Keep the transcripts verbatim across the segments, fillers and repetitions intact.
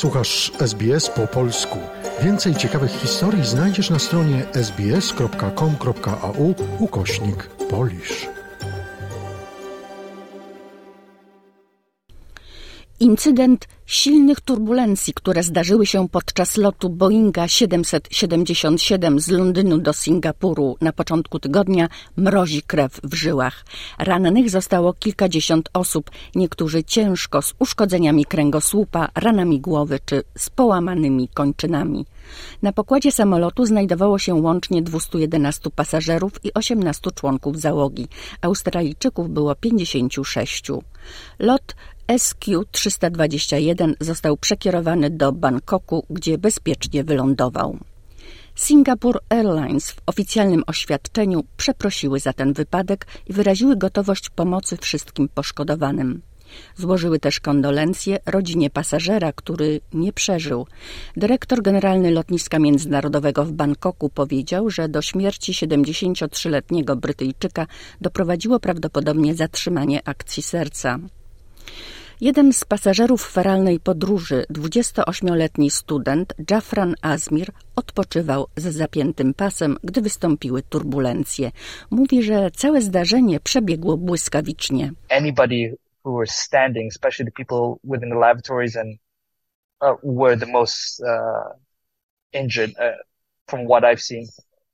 Słuchasz S B S po polsku. Więcej ciekawych historii znajdziesz na stronie sbs.com.au ukośnik Polish. Incydent silnych turbulencji, które zdarzyły się podczas lotu Boeinga siedemset siedemdziesiąt siedem z Londynu do Singapuru na początku tygodnia, mrozi krew w żyłach. Rannych zostało kilkadziesiąt osób, niektórzy ciężko, z uszkodzeniami kręgosłupa, ranami głowy czy z połamanymi kończynami. Na pokładzie samolotu znajdowało się łącznie dwieście jedenaście pasażerów i osiemnastu członków załogi. Australijczyków było pięćdziesięciu sześciu. Lot S Q trzysta dwadzieścia jeden został przekierowany do Bangkoku, gdzie bezpiecznie wylądował. Singapore Airlines w oficjalnym oświadczeniu przeprosiły za ten wypadek i wyraziły gotowość pomocy wszystkim poszkodowanym. Złożyły też kondolencje rodzinie pasażera, który nie przeżył. Dyrektor generalny lotniska międzynarodowego w Bangkoku powiedział, że do śmierci siedemdziesięciotrzyletniego Brytyjczyka doprowadziło prawdopodobnie zatrzymanie akcji serca. Jeden z pasażerów feralnej podróży, dwudziestoośmioletni student Jafran Azmir, odpoczywał z zapiętym pasem, gdy wystąpiły turbulencje. Mówi, że całe zdarzenie przebiegło błyskawicznie. Anybody who were standing, especially the people within the lavatories, and uh, were the most uh, injured uh, from what I've seen.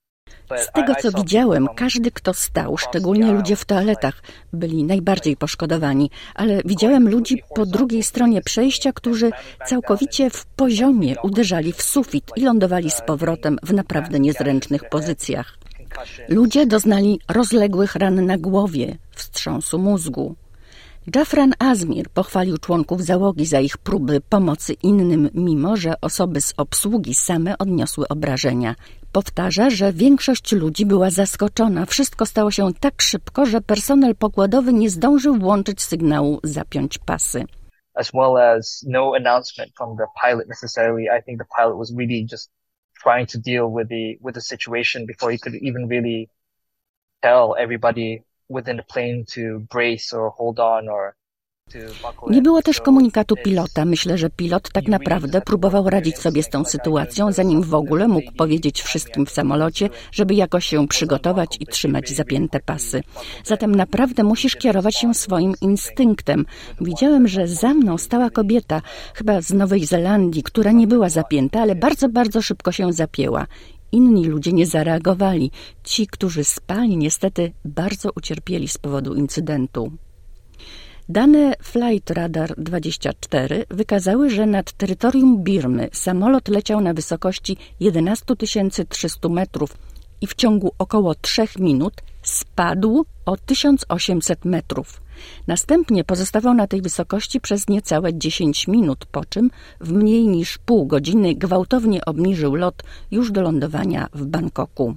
Z tego, co widziałem, każdy, kto stał, szczególnie ludzie w toaletach, byli najbardziej poszkodowani, ale widziałem ludzi po drugiej stronie przejścia, którzy całkowicie w poziomie uderzali w sufit i lądowali z powrotem w naprawdę niezręcznych pozycjach. Ludzie doznali rozległych ran na głowie, wstrząsu mózgu. Jafran Azmir pochwalił członków załogi za ich próby pomocy innym, mimo że osoby z obsługi same odniosły obrażenia. Powtarza, że większość ludzi była zaskoczona. Wszystko stało się tak szybko, że personel pokładowy nie zdążył włączyć sygnału zapiąć pasy. As well as no announcement from the pilot necessarily. I think the pilot was really just trying to deal with the with the situation before he could even really tell everybody within the plane to brace or hold on or to buckle. Nie było też komunikatu pilota. Myślę, że pilot tak naprawdę próbował radzić sobie z tą sytuacją, zanim w ogóle mógł powiedzieć wszystkim w samolocie, żeby jakoś się przygotować i trzymać zapięte pasy. Zatem naprawdę musisz kierować się swoim instynktem. Widziałem, że za mną stała kobieta, chyba z Nowej Zelandii, która nie była zapięta, ale bardzo, bardzo szybko się zapięła. Inni ludzie nie zareagowali. Ci, którzy spali, niestety bardzo ucierpieli z powodu incydentu. Dane Flight Radar dwadzieścia cztery wykazały, że nad terytorium Birmy samolot leciał na wysokości jedenaście tysięcy trzysta metrów i w ciągu około trzech minut spadł o tysiąc osiemset metrów. Następnie pozostawał na tej wysokości przez niecałe dziesięć minut, po czym w mniej niż pół godziny gwałtownie obniżył lot już do lądowania w Bangkoku.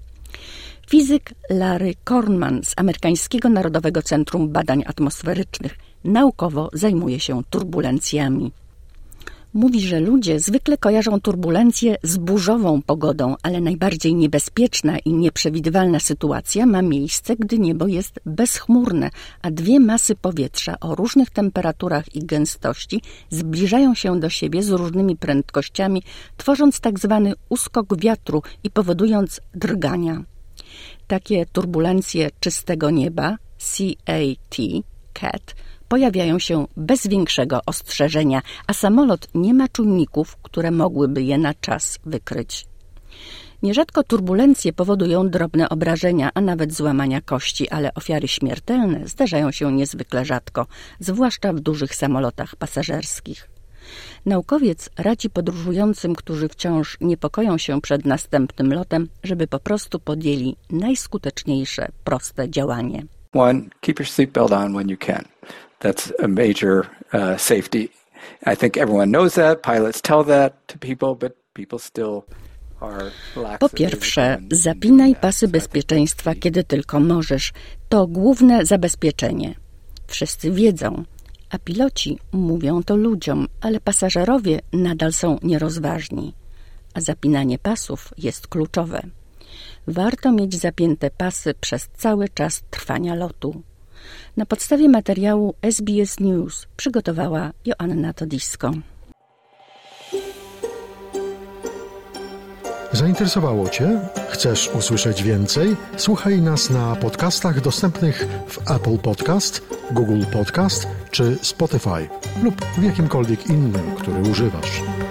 Fizyk Larry Kornman z Amerykańskiego Narodowego Centrum Badań Atmosferycznych naukowo zajmuje się turbulencjami. Mówi, że ludzie zwykle kojarzą turbulencje z burzową pogodą, ale najbardziej niebezpieczna i nieprzewidywalna sytuacja ma miejsce, gdy niebo jest bezchmurne, a dwie masy powietrza o różnych temperaturach i gęstości zbliżają się do siebie z różnymi prędkościami, tworząc tak zwany uskok wiatru i powodując drgania. Takie turbulencje czystego nieba, C A T, C A T, pojawiają się bez większego ostrzeżenia, a samolot nie ma czujników, które mogłyby je na czas wykryć. Nierzadko turbulencje powodują drobne obrażenia, a nawet złamania kości, ale ofiary śmiertelne zdarzają się niezwykle rzadko, zwłaszcza w dużych samolotach pasażerskich. Naukowiec radzi podróżującym, którzy wciąż niepokoją się przed następnym lotem, żeby po prostu podjęli najskuteczniejsze, proste działanie. One, keep your seatbelt on when you can. That's a major uh, safety. I think everyone knows that. Pilots tell that to people, but people still are lax. Po pierwsze, zapinaj pasy bezpieczeństwa, kiedy tylko możesz. To główne zabezpieczenie. Wszyscy wiedzą, a piloci mówią to ludziom, ale pasażerowie nadal są nierozważni. A zapinanie pasów jest kluczowe. Warto mieć zapięte pasy przez cały czas trwania lotu. Na podstawie materiału S B S News przygotowała Joanna Todisko. Zainteresowało Cię? Chcesz usłyszeć więcej? Słuchaj nas na podcastach dostępnych w Apple Podcast, Google Podcast czy Spotify lub w jakimkolwiek innym, który używasz.